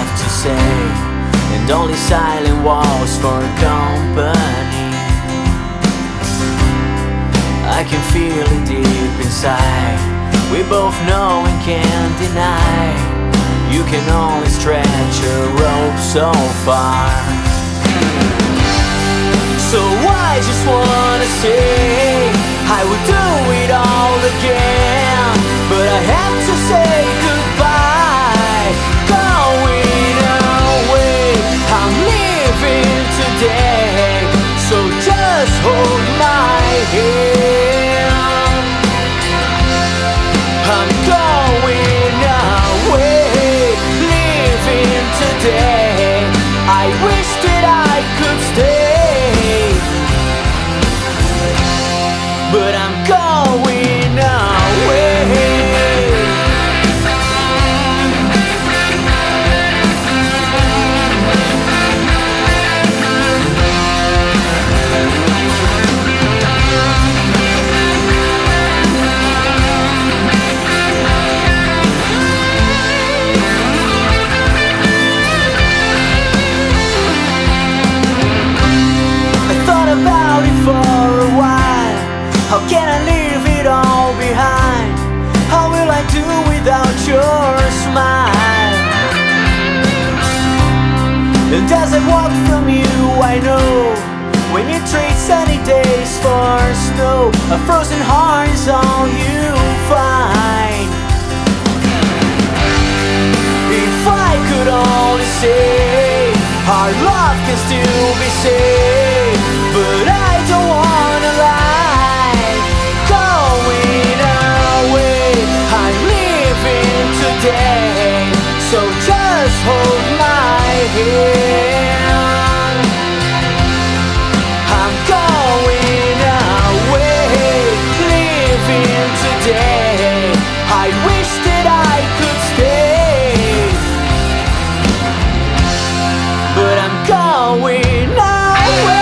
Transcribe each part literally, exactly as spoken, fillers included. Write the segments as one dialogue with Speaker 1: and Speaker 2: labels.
Speaker 1: have to say, and only silent walls for company. I can feel it deep inside. We both know and can't deny. You can only stretch a rope so far. So I just wanna say I would do it all again, but I have to say goodbye. Going away, I'm leaving today, so just hold my hand. I'm going away, leaving today. I wish that I could stay, but I'm going away. How can I leave it all behind? How will I do without your smile? And as I walk from you, I know when you trade sunny days for snow, a frozen heart is all you find. If I could only say our love can still be saved, but I don't wanna lie. Today, so just hold my hand. I'm going away, leaving today. I wish that I could stay, but I'm going away.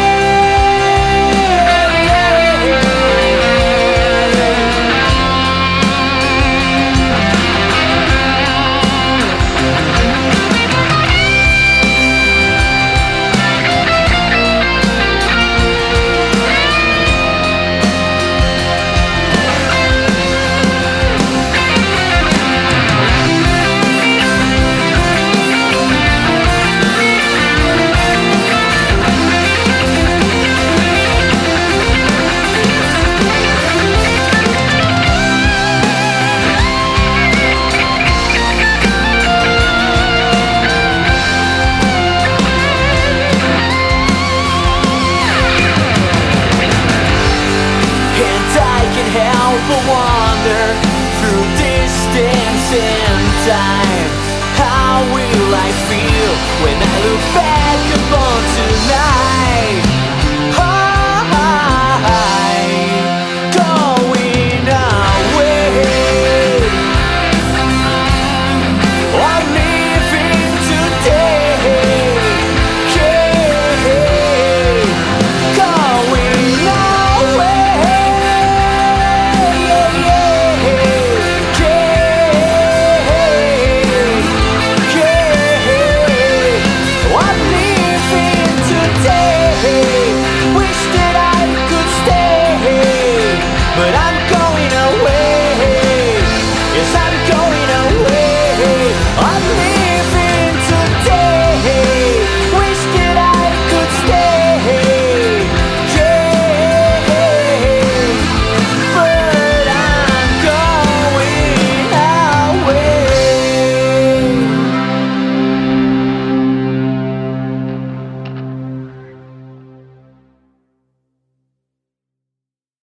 Speaker 1: But wander through distance and time. How will I feel when I look back upon tonight?